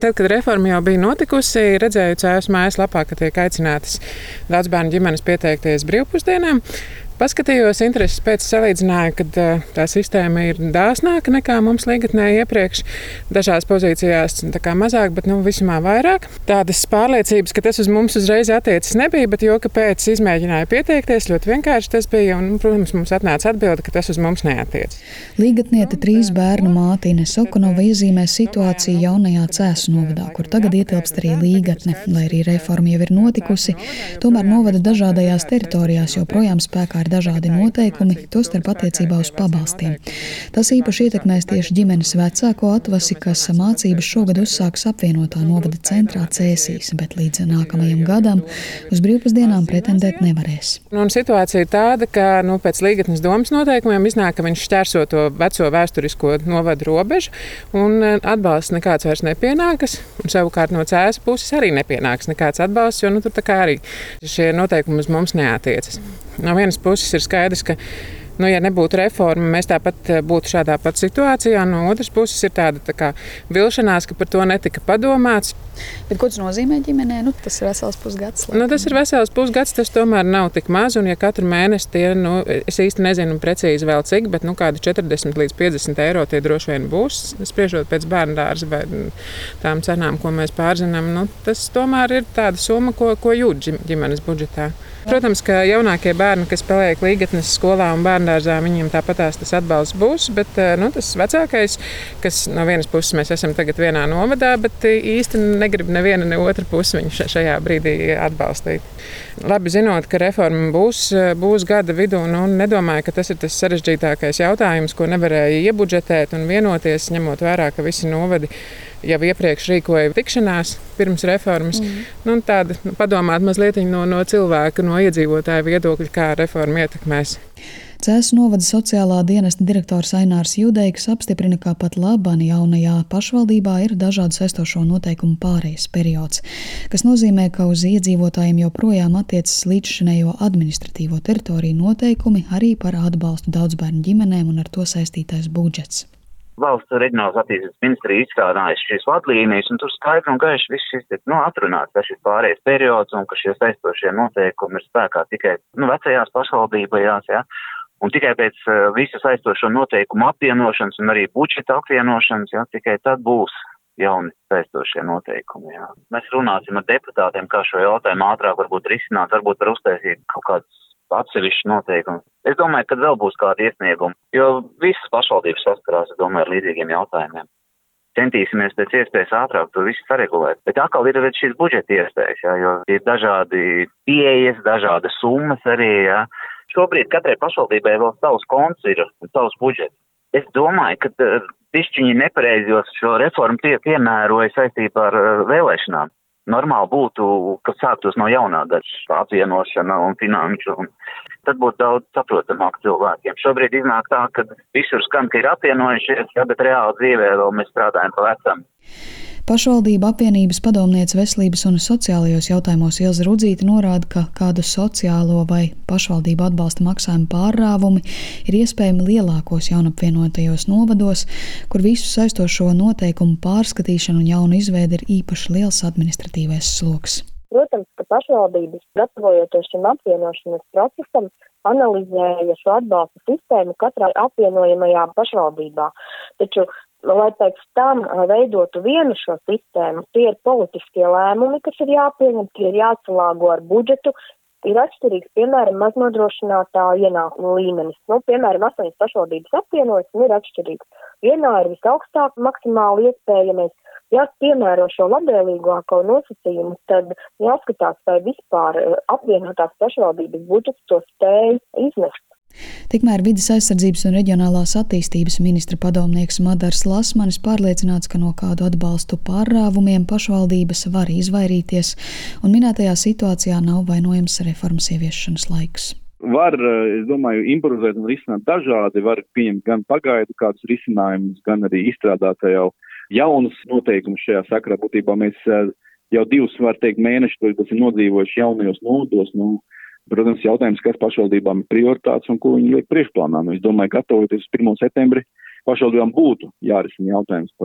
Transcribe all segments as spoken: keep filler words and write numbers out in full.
Tad, kad reforma jau bija notikusi, redzēju Cēvas mājaslapā, ka tiek aicinātas daudzbērnu ģimenes pieteikties brīvpusdienām. Paskatījos intereses pēc, salīdzināju, ka tā sistēma ir dāsnāka nekā mums līgatnē iepriekš. Dažās pozīcijās tā kā mazāk, bet nu, visumā vairāk. Tādas pārliecības, ka tas uz mums uzreiz attiecas nebija, bet jo, kāpēc izmēģināju pieteikties, ļoti vienkārši tas bija. Un, protams, mums atnāca atbilde, ka tas uz mums neatiec. Līgatniete trīs bērnu māte Ines Okunova iezīmē situāciju jaunajā Cēsu novadā, kur tagad ietilpst arī līgatne. Lai arī reforma jau ir notikusi, tomēr novada dažādajās teritorijās joprojām spēkā ir dažādi noteikumi, tostarp attiecībā uz pabalstiem. Tas īpaši ietekmēs tieši ģimenes vecāko atvasi, kas mācības šogad uzsāks apvienotā novada centrā Cēsīs, bet līdz nākamajam gadam uz brīvpusdienām pretendēt nevarēs. Un situācija ir tāda, ka nu, pēc līgatnes domas noteikumiem iznāk, ka viņš šķērso to veco vēsturisko novadu robežu un atbalsts nekāds vairs nepienākas. Un savukārt no Cēsas puses arī nepienāks nekāds atbalsts, jo nu, tur tā kā arī šie noteikumi uz mums neatiecas. No vienas puses ir skaidrs, ka, nu, ja nebūtu reforma, mēs tāpat būtu šādā pat situācijā. No otras puses ir tāda tā kā vilšanās, ka par to netika padomāts. Bet ko tas nozīmē ģimenē? Nu, tas ir vesels pusgads. Nu, tas ir vesels pusgads, tas tomēr nav tik maz. Un ja katru mēnesi tie, nu, es īsti nezinu precīzi vēl cik, bet nu, kādi četrdesmit līdz piecdesmit eiro tie droši vien būs. Spriežot pēc bērnu dārza vai tām cenām, ko mēs pārzinām, nu, tas tomēr ir tāda summa, ko, ko jūt ģimenes budžetā. Protams, ka jaunākie bērni, kas paliek līgatnes skolā un bērndārzā, viņiem tāpatās tas atbalsts būs, bet nu, tas vecākais, kas no vienas puses mēs esam tagad vienā novadā, bet īsti negrib neviena, ne otra puse viņu šajā brīdī atbalstīt. Labi zinot, ka reforma būs, būs gada vidū, nu, nedomāju, ka tas ir tas sarežģītākais jautājums, ko nevarēja iebudžetēt un vienoties, ņemot vērā, ka visi novadi jau iepriekš rīkoja tikšanās pirms reformas. Mm. Nu, tāda, nu, padomāt mazliet no, no cilvēka, no iedzīvotāja viedokļa, kā reforma ietekmēs. Cēsu novada sociālā dienesta direktors Ainārs Judeiks apstiprina, ka pat labāk jaunajā pašvaldībā ir dažādu saistošo noteikumu pārejas periods, kas nozīmē, ka uz iedzīvotājiem joprojām attiecas līdzšinējo administratīvo teritoriju noteikumi arī par atbalstu daudzbērnu ģimenēm un ar to saistītais budžets. Valsts reģionālās attīstības ministrija izstrādājusi šīs vadlīnijas, un tur skaidri un gaiši viss šis ir nu, atrunāts, ka šis pārējais periods un ka šie saistošie noteikumi ir spēkā tikai nu, vecajās pašvaldībās, ja, un tikai pēc uh, visu saistošo noteikumu apvienošanas un arī budžeta apvienošanas, ja, tikai tad būs jauni saistošie noteikumi. Ja. Mēs runāsim ar deputātiem, kā šo jautājumu ātrāk varbūt risināt, varbūt var uztaisīt kaut kādus atsevišķi noteikumi. Es domāju, ka vēl būs kādi iesniegumi, jo visas pašvaldības saskarās, es domāju, ar līdzīgiem jautājumiem. Centīsimies pēc iespējas ātrāk to visu saregulēt. Bet atkal ir šīs budžeta iespējas, ja, jo ir dažādi pieejas, dažādas summas arī. Ja. Šobrīd katrai pašvaldībai vēl savs konts ir un savs budžets. Es domāju, ka pišķiņi nepareizos šo reformu pie, piemēroja saistībā ar uh, vēlēšanām. Normāli būtu, ka sāktos no jaunā daļa apvienošana un finanšu, un tad būtu daudz saprotamāk cilvēkiem. Šobrīd iznāk tā, ka visur skan, ka ir apvienojušies, ja, bet reāli dzīvē vēl mēs strādājam pa vecam. Pašvaldība apvienības padomniece veselības un sociālajos jautājumos Ilze Rudzīte norāda, ka kādu sociālo vai pašvaldību atbalsta maksājumu pārrāvumi ir iespējami lielākos jaunapvienotajos novados, kur visu saistošo noteikumu pārskatīšanu un jaunu izveidi ir īpaši liels administratīvais sloks. Protams, ka pašvaldības, gatavojoties šim apvienošanas procesam, analizēja šo atbalsta sistēmu katrā apvienojamajā pašvaldībā. Taču lai pēc tam veidotu vienu šo sistēmu, tie ir politiskie lēmumi, kas ir jāpieņem, tie ir jāsalāgo ar budžetu, ir atšķirīgs, piemēram, maznodrošinātāju ienākumu līmenis. Nu, piemēram, astoņas pašvaldības apvienojas un ir atšķirīgs. Vienā ir visaugstāk maksimāli iespējamais, ja piemēro šo labvēlīgāko nosacījumu, tad jāskatās, vai vispār apvienotās pašvaldības budžets to spēj iznest. Tikmēr Vides aizsardzības un reģionālās attīstības ministra padomnieks Madars Lasmanis pārliecināts, ka no kādu atbalstu pārrāvumiem pašvaldības var izvairīties, un minētajā situācijā nav vainojams reformas ieviešanas laiks. Var, es domāju, improvizēt un risināt dažādi, var pieņemt gan pagaidu kādus risinājumus, gan arī izstrādāt jau jaunus noteikumus šajā sakarā. Būtībā mēs jau divus, var teikt, mēnešus esam nodzīvojuši jaunajos nodos, nu, protams, jautājums, kas pašvaldībām ir prioritāts un ko viņi liek priekšplānā. Nu, es domāju, gatavoties uz pirmo septembri pašvaldībām būtu jārisina jautājums par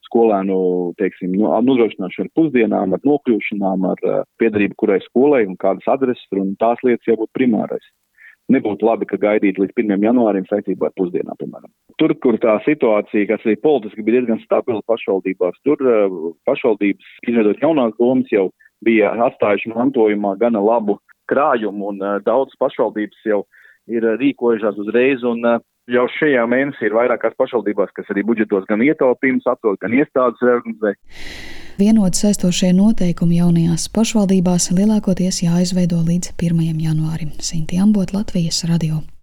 skolēnu, teiksim, nodrošināšanu ar pusdienām, ar nokļūšanām, ar piedarību kurai skolai un kādas adreses, un tās lietas jābūt primārais. Nebūtu labi, ka gaidīt līdz pirmajam janvārim saistībā ar pusdienām, piemēram. Tur, kur tā situācija, kas arī politiski bija diezgan stabila pašvaldībās, tur pašvaldības, izveidot jaunās domas, jau bija atstājuši mantojumā gana labu krājumu, un daudz pašvaldības jau ir rīkojušās uzreiz, un jau šajā mēnesī ir vairākās pašvaldībās, kas arī budžetos gan ietaupījums atrod, gan iestādes reorganizē. Vienot saistošie noteikumi jaunajās pašvaldībās lielākoties jāizveido līdz pirmajam janvārim. Sinti Ambot, Latvijas radio.